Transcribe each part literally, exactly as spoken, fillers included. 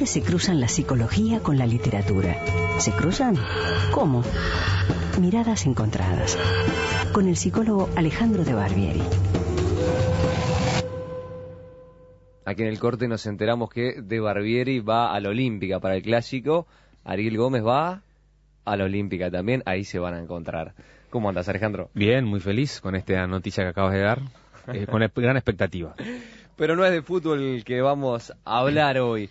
¿Dónde se cruzan la psicología con la literatura? ¿Se cruzan? ¿Cómo? Miradas encontradas. Con el psicólogo Alejandro de Barbieri. Aquí en el corte nos enteramos que de Barbieri va a la Olímpica para el Clásico. Ariel Gómez va a la Olímpica también. Ahí se van a encontrar. ¿Cómo andas, Alejandro? Bien, muy feliz con esta noticia que acabas de dar. Eh, con gran expectativa. Pero no es de fútbol que vamos a hablar hoy.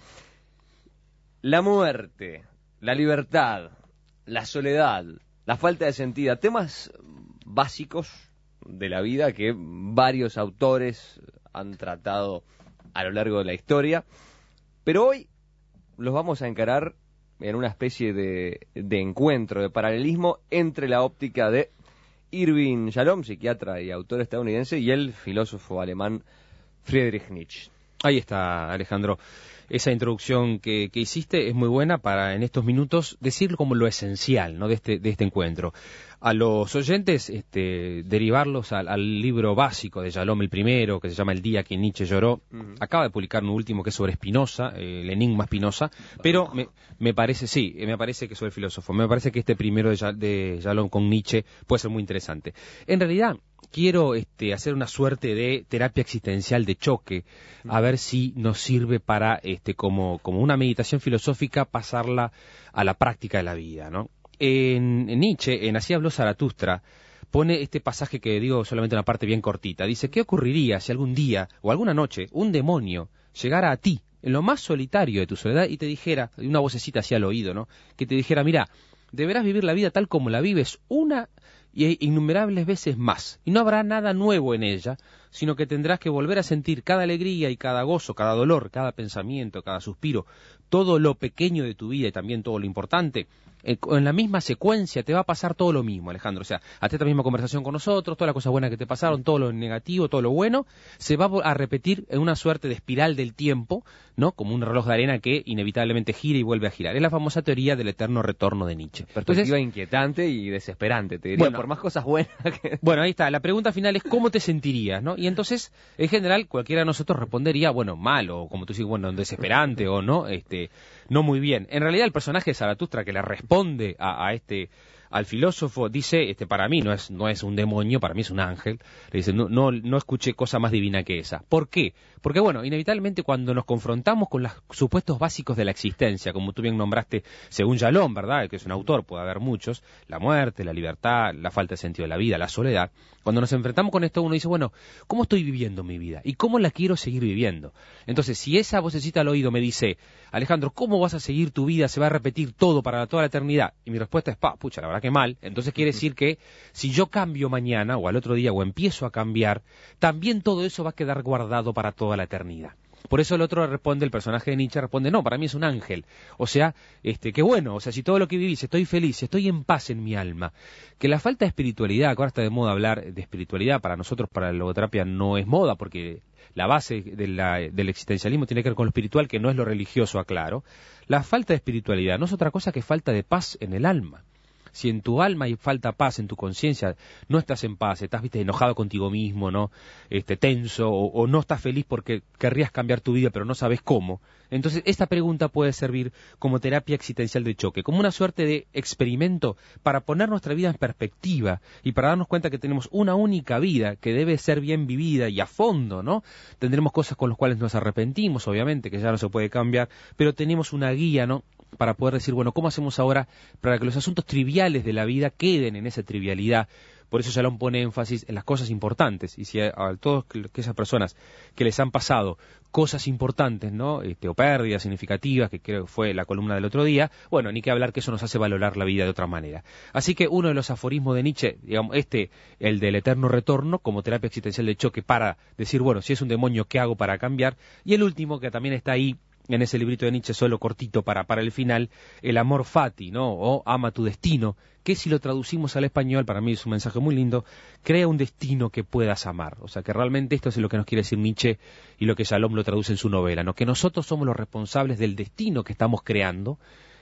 La muerte, la libertad, la soledad, la falta de sentido, temas básicos de la vida que varios autores han tratado a lo largo de la historia, pero hoy los vamos a encarar en una especie de, de encuentro, de paralelismo entre la óptica de Irving Yalom, psiquiatra y autor estadounidense, y el filósofo alemán Friedrich Nietzsche. Ahí está, Alejandro. Esa introducción que, que hiciste es muy buena para en estos minutos decir como lo esencial, ¿no?, de este de este encuentro. A los oyentes este, derivarlos al, al libro básico de Yalom, el primero, que se llama El día que Nietzsche lloró. Uh-huh. Acaba de publicar un último que es sobre Spinoza, eh, el enigma Spinoza, pero me, me parece, sí, me parece que sobre el filósofo, me parece que este primero de, de Yalom con Nietzsche puede ser muy interesante. En realidad, quiero este, hacer una suerte de terapia existencial de choque, a ver si nos sirve para, este, como, como una meditación filosófica, pasarla a la práctica de la vida, ¿no? En, en Nietzsche, en Así habló Zaratustra, pone este pasaje que digo solamente una parte bien cortita. Dice, ¿qué ocurriría si algún día o alguna noche un demonio llegara a ti, en lo más solitario de tu soledad, y te dijera, una vocecita así al oído, ¿no?, que te dijera, mira, deberás vivir la vida tal como la vives una y innumerables veces más, y no habrá nada nuevo en ella, sino que tendrás que volver a sentir cada alegría y cada gozo, cada dolor, cada pensamiento, cada suspiro, todo lo pequeño de tu vida y también todo lo importante. En la misma secuencia te va a pasar todo lo mismo, Alejandro. O sea, hasta esta misma conversación con nosotros, todas las cosas buenas que te pasaron, todo lo negativo, todo lo bueno, se va a repetir en una suerte de espiral del tiempo, ¿no?, como un reloj de arena que inevitablemente gira y vuelve a girar. Es la famosa teoría del eterno retorno de Nietzsche. Perspectiva Entonces, inquietante y desesperante, te diría, bueno, por más cosas buenas que... Bueno, ahí está. La pregunta final es ¿cómo te sentirías?, ¿no? Y entonces, en general, cualquiera de nosotros respondería, bueno, mal, o como tú dices, bueno, desesperante, o no, este... no muy bien. En realidad el personaje de Zaratustra que le responde a, a este al filósofo dice, este para mí no es no es un demonio, para mí es un ángel. Le dice, no no no escuché cosa más divina que esa. ¿Por qué? Porque bueno, inevitablemente cuando nos confrontamos con los supuestos básicos de la existencia, como tú bien nombraste, según Yalom, ¿verdad?, que es un autor, puede haber muchos, la muerte, la libertad, la falta de sentido de la vida, la soledad. Cuando nos enfrentamos con esto, uno dice, bueno, ¿cómo estoy viviendo mi vida? ¿Y cómo la quiero seguir viviendo? Entonces, si esa vocecita al oído me dice, Alejandro, ¿cómo vas a seguir tu vida? ¿Se va a repetir todo para toda la eternidad? Y mi respuesta es, pa, pucha, la verdad que mal. Entonces quiere decir que si yo cambio mañana o al otro día o empiezo a cambiar, también todo eso va a quedar guardado para toda la eternidad. Por eso el otro responde, el personaje de Nietzsche responde, no, para mí es un ángel. O sea, este, qué bueno, o sea, si todo lo que vivís, estoy feliz, estoy en paz en mi alma. Que la falta de espiritualidad, que ahora está de moda hablar de espiritualidad, para nosotros, para la logoterapia, no es moda, porque la base de la, del existencialismo tiene que ver con lo espiritual, que no es lo religioso, aclaro. La falta de espiritualidad no es otra cosa que falta de paz en el alma. Si en tu alma hay falta paz, en tu conciencia no estás en paz, estás, viste, enojado contigo mismo, ¿no?, este, tenso, o, o no estás feliz porque querrías cambiar tu vida pero no sabes cómo, entonces esta pregunta puede servir como terapia existencial de choque, como una suerte de experimento para poner nuestra vida en perspectiva y para darnos cuenta que tenemos una única vida que debe ser bien vivida y a fondo, ¿no? Tendremos cosas con las cuales nos arrepentimos, obviamente, que ya no se puede cambiar, pero tenemos una guía, ¿no?, para poder decir, bueno, ¿cómo hacemos ahora para que los asuntos triviales de la vida queden en esa trivialidad? Por eso Yalom pone énfasis en las cosas importantes. Y si a, a todas esas personas que les han pasado cosas importantes, ¿no?, este, o pérdidas significativas, que creo que fue la columna del otro día, bueno, ni que hablar que eso nos hace valorar la vida de otra manera. Así que uno de los aforismos de Nietzsche, digamos, este, el del eterno retorno, como terapia existencial de choque, para decir, bueno, si es un demonio, ¿qué hago para cambiar? Y el último, que también está ahí, en ese librito de Nietzsche, solo cortito para, para el final, el amor fati, ¿no?, o ama tu destino, que si lo traducimos al español, para mí es un mensaje muy lindo, crea un destino que puedas amar. O sea, que realmente esto es lo que nos quiere decir Nietzsche y lo que Yalom lo traduce en su novela, ¿no?, que nosotros somos los responsables del destino que estamos creando,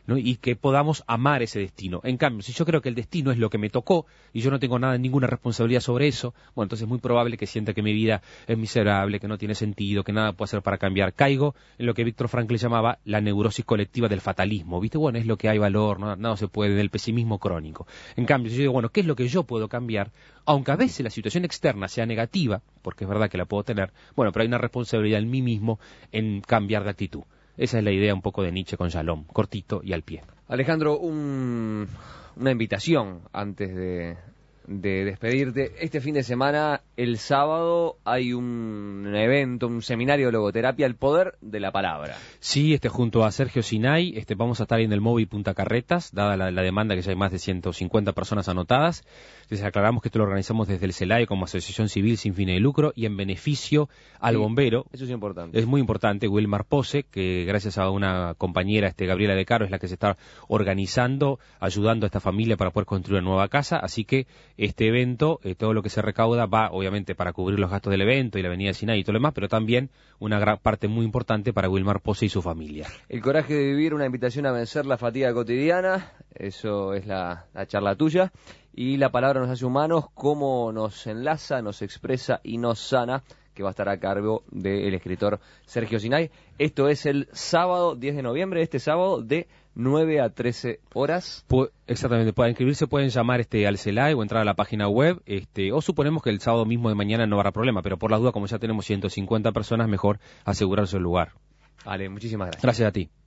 ¿no? Y que podamos amar ese destino. En cambio, si yo creo que el destino es lo que me tocó y yo no tengo nada, ninguna responsabilidad sobre eso, bueno, entonces es muy probable que sienta que mi vida es miserable, que no tiene sentido, que nada puedo hacer para cambiar. Caigo en lo que Víctor Frankl llamaba la neurosis colectiva del fatalismo, ¿viste? Bueno, es lo que hay valor, no, nada se puede, del pesimismo crónico. En cambio, si yo digo, bueno, ¿qué es lo que yo puedo cambiar? Aunque a veces la situación externa sea negativa, porque es verdad que la puedo tener, bueno, pero hay una responsabilidad en mí mismo en cambiar de actitud. Esa es la idea un poco de Nietzsche con Shalom, cortito y al pie. Alejandro, un, una invitación antes de, de despedirte. Este fin de semana, el sábado, hay un evento, un seminario de logoterapia, El Poder de la Palabra. Sí, este, junto a Sergio Sinay, este, vamos a estar ahí en el Móvil Punta Carretas, dada la, la demanda que ya hay más de ciento cincuenta personas anotadas. Les aclaramos que esto lo organizamos desde el CELAE como asociación civil sin fines de lucro y en beneficio al Sí, bombero. Eso es importante. Es muy importante, Wilmar Pose, que gracias a una compañera, este, Gabriela De Caro, es la que se está organizando, ayudando a esta familia para poder construir una nueva casa. Así que este evento, eh, todo lo que se recauda va obviamente para cubrir los gastos del evento y la avenida Sinai y todo lo demás, pero también una gran parte muy importante para Wilmar Pose y su familia. El coraje de vivir, una invitación a vencer la fatiga cotidiana, eso es la, la charla tuya. Y la palabra nos hace humanos, cómo nos enlaza, nos expresa y nos sana, que va a estar a cargo del escritor Sergio Sinay. Esto es el sábado diez de noviembre, este sábado de nueve a trece horas. Pu- exactamente, para inscribirse pueden llamar este al CELAE o entrar a la página web, este, o suponemos que el sábado mismo de mañana no habrá problema, pero por las dudas, como ya tenemos ciento cincuenta personas, mejor asegurarse el lugar. Vale, muchísimas gracias. Gracias a ti.